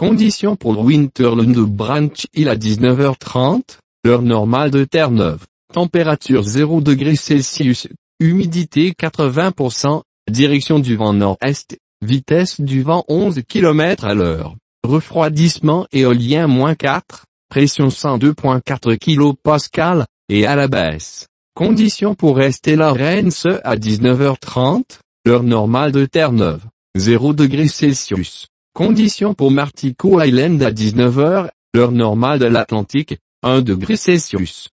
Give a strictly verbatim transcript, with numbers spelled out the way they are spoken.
Conditions pour Winterland Branch Hill à dix-neuf heures trente, heure normale de Terre-Neuve. Température zéro degré Celsius, humidité quatre-vingts pour cent, direction du vent nord-est, vitesse du vent onze kilomètres à l'heure. Refroidissement éolien moins quatre, pression cent deux virgule quatre kilopascales, et à la baisse. Conditions pour rester Lawrence à dix-neuf heures trente, heure normale de Terre-Neuve, zéro degré Celsius. Conditions pour Martico Island à dix-neuf heures, heure normale de l'Atlantique, un degré Celsius.